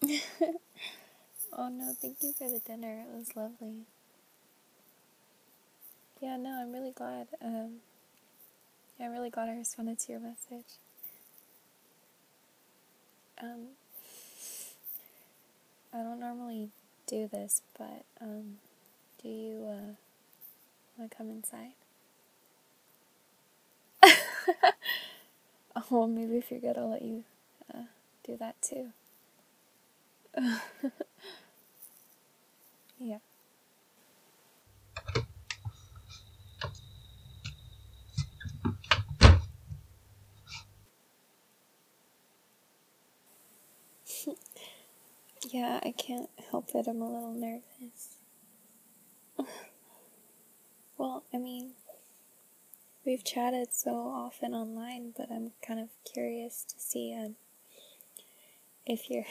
Oh no, thank you for the dinner. It was lovely. Yeah, no, I'm really glad. I'm really glad I responded to your message. I don't normally do this, but, do you, want to come inside? Oh, well, maybe if you're good, I'll let you, do that too. Yeah. Yeah, I can't help it. I'm a little nervous. Well, I mean, we've chatted so often online, but I'm kind of curious to see if you're.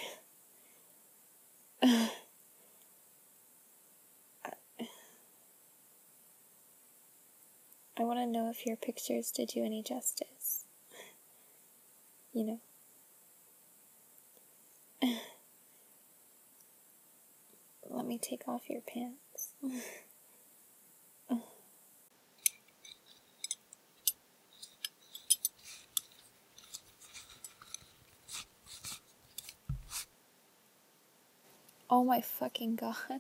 I want to know if your pictures did you any justice. You know. Let me take off your pants. Oh my fucking god.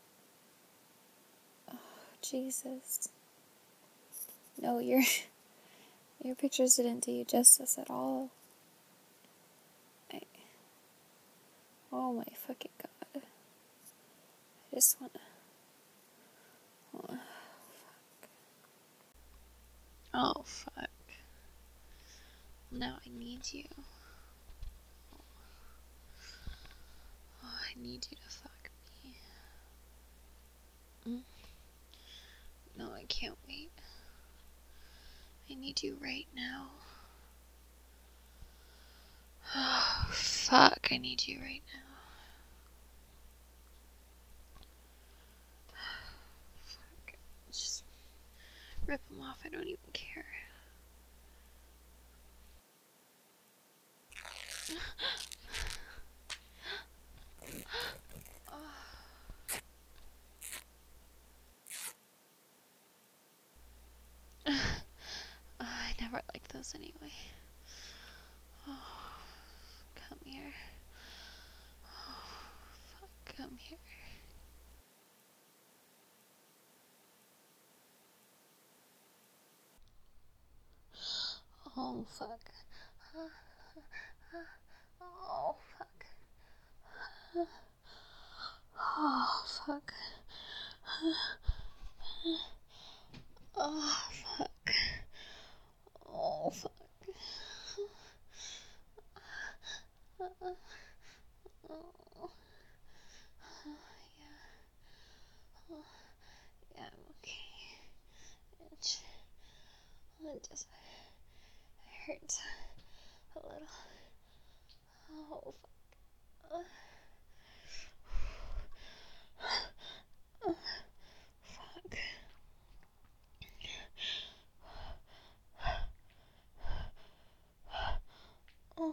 Oh, Jesus. No, your pictures didn't do you justice at all. Oh my fucking god. I just wanna. Oh fuck. Now I need you. Oh, I need you to fuck me. No, I can't wait. I need you right now. Oh, fuck, I need you right now. Fuck. Just rip them off, I don't even care. I never liked those anyway. Oh, come here. Oh, fuck, come here. Oh, fuck. Oh, fuck. Oh, fuck. Oh, fuck. Oh, fuck. Oh, yeah. Oh, yeah, I'm okay. It just hurts a little. Oh, fuck. Fuck. Oh,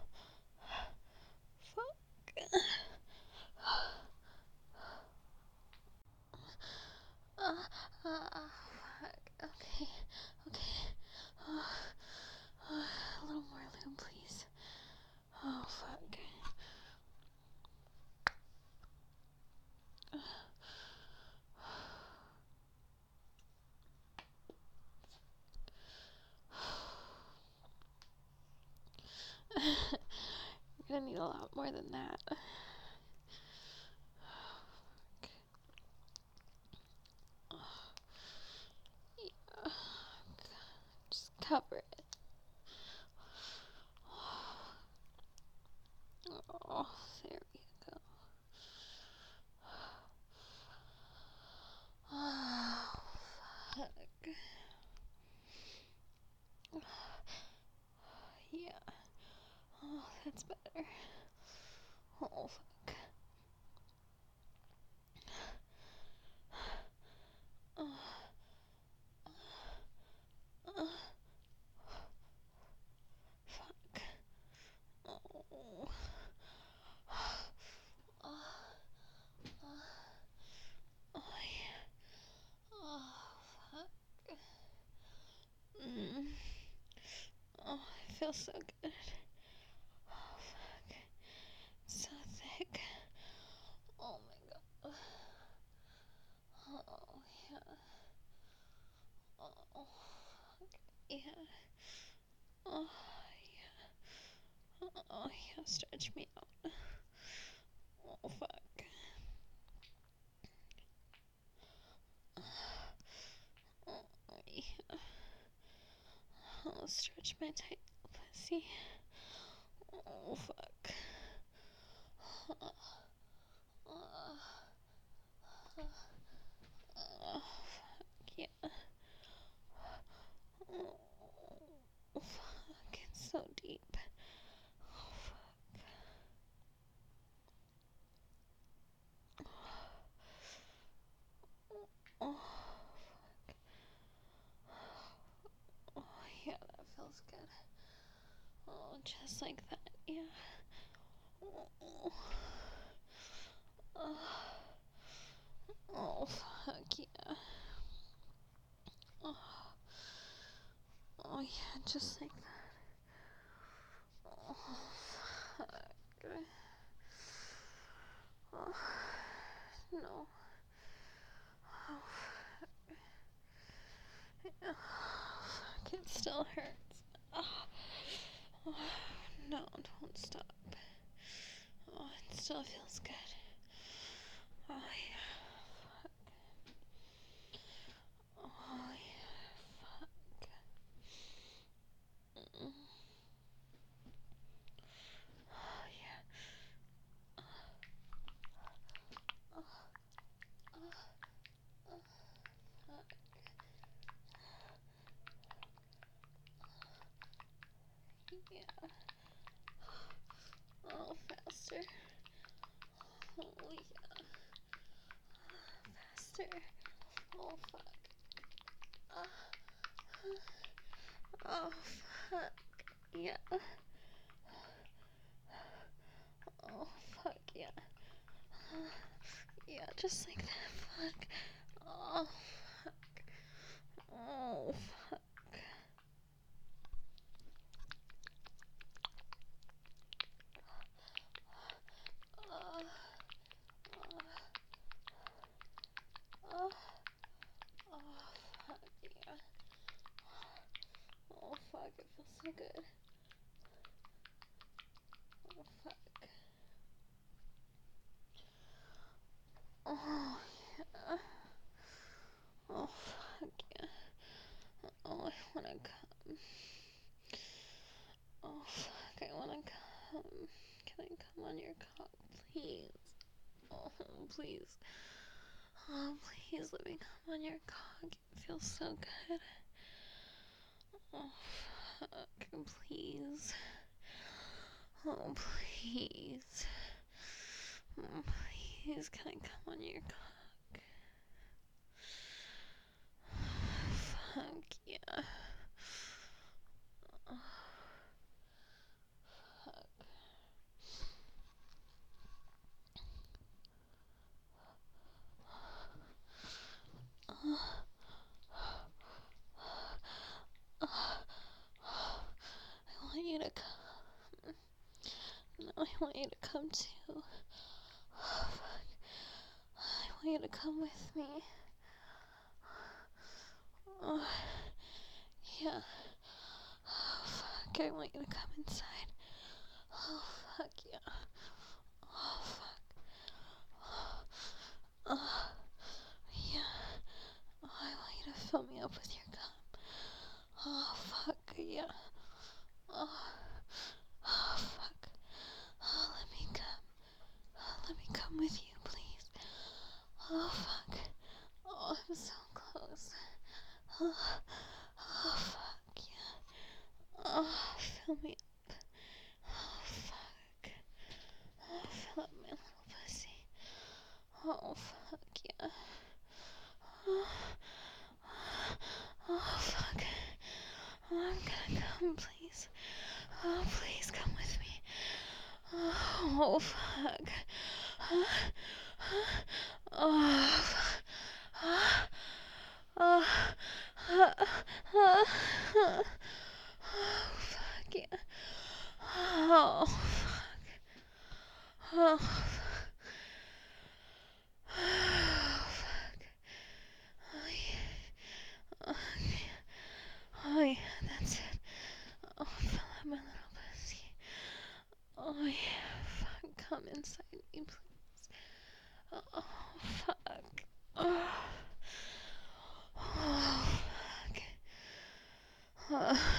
fuck. Fuck. Okay. Okay. A little more lube, please. Oh, fuck. You're gonna need a lot more than that. Yeah. Just cover it. Oh, there we go. Oh, fuck. Yeah. Oh, that's better. Oh, fuck. Oh, fuck. Oh. feels so good. Oh, fuck. It's so thick. Oh my god. Oh, yeah. Oh, fuck. Yeah. Oh, yeah. Oh, yeah. Stretch me out. Oh, fuck. Oh, yeah. I'll stretch my tight pussy. Oh, fuck. Oh, fuck, yeah. Oh, fuck, it's so deep. Oh, fuck. Oh, fuck. Oh, yeah, that feels good. Oh, just like that, yeah. Oh, oh, oh fuck, yeah. Oh, oh, yeah, just like that. Oh, fuck. Oh, no. Oh, yeah. Fuck, it still hurts. Oh, oh, no, don't stop. Oh, it still feels good. Oh, yeah. Fuck. Oh, yeah. Fuck. Mm. Oh, yeah. Oh, oh, oh, fuck. Yeah. Oh, faster. Oh, yeah. Faster. Oh, fuck. Oh, fuck. Yeah. Oh, fuck, yeah. Yeah, just like that. Fuck. Oh, fuck. Oh, fuck. Oh, oh, oh, fuck, yeah. Oh, fuck, it feels so good. Oh, fuck. Oh, yeah. Oh, fuck, yeah. Oh, I wanna come. Oh, fuck, I wanna come. Can I come on your cock, please? Oh, please. Oh, please let me come on your cock. It feels so good. Oh, fuck, please. Oh, please. Oh, please, can I come on your cock? Fuck, yeah. Oh, fuck. Oh, oh, I want you to come. No, I want you to come too. Oh, fuck. I want you to come with me. Oh, yeah. Oh, fuck. I want you to come inside. Oh, fuck, yeah. Oh, fuck. Oh, yeah. Oh, I want you to fill me up with your cum. Oh, fuck, yeah. Oh, oh, fuck. Oh, let me come. Oh, let me come with you, please. Oh, fuck. Oh, I'm so close. Oh, oh, fuck, yeah. Oh, fill me up. Oh, fuck. Oh, fill up my little pussy. Oh, fuck, yeah. Oh, oh, fuck. Oh, I'm gonna come, please. Oh, please come with me. Oh, fuck. Oh, oh, oh, oh, fuck, yeah. Oh, fuck. Oh, fuck. Oh, fuck. Oh, yeah. Oh, yeah. Oh, yeah, that's it. Oh, fill out my little pussy. Oh, yeah. Fuck, come inside me, please. Oh, fuck. Oh, fuck. Oh.